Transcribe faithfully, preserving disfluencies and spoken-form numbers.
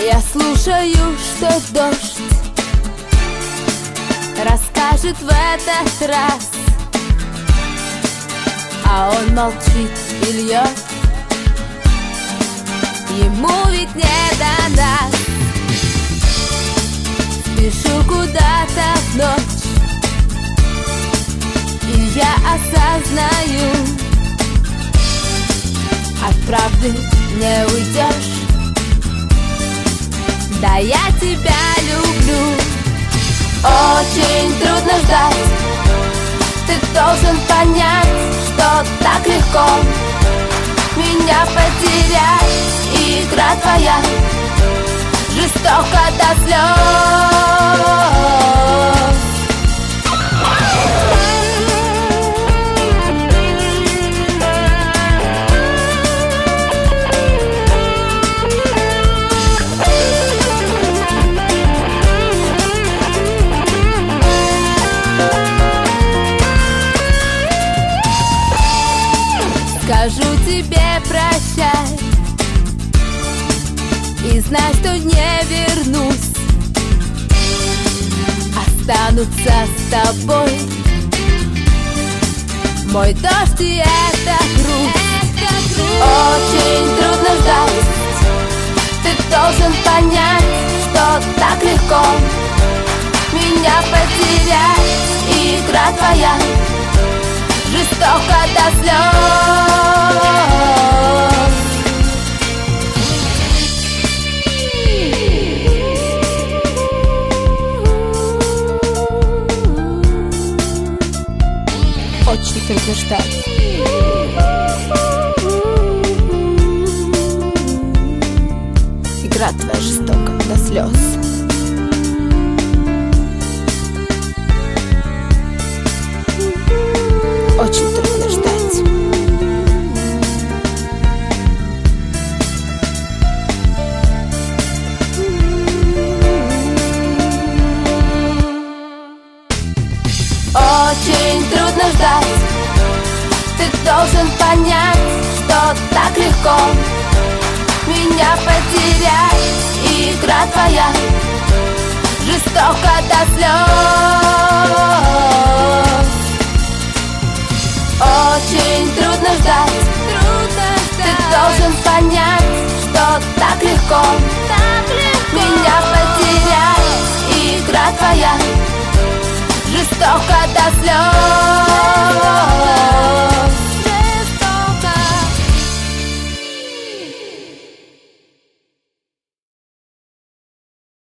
Я слушаю, что дождь расскажет в этот раз, а он молчит и льет. Ему ведь не до нас. Спешу куда-то в ночь, и я осознаю, от правды не уйдешь. Да, я тебя люблю. Очень трудно ждать. Ты должен понять, что так легко меня потерять. Игра твоя жестока до слез. Скажу тебе прощай и знай, что не вернусь. Останутся с тобой мой дождь и эта грусть. Очень трудно ждать. Ты должен понять, что так легко меня потерять. Игра твоя жестоко до слез. Очень трудно ждать. Игра твоя жестока до слез. Очень трудно ждать. Очень трудно ждать. Ты должен понять, что так легко меня потерять. Игра твоя жестока до слез. Очень трудно ждать. Трудно ждать. Ты должен понять, что так легко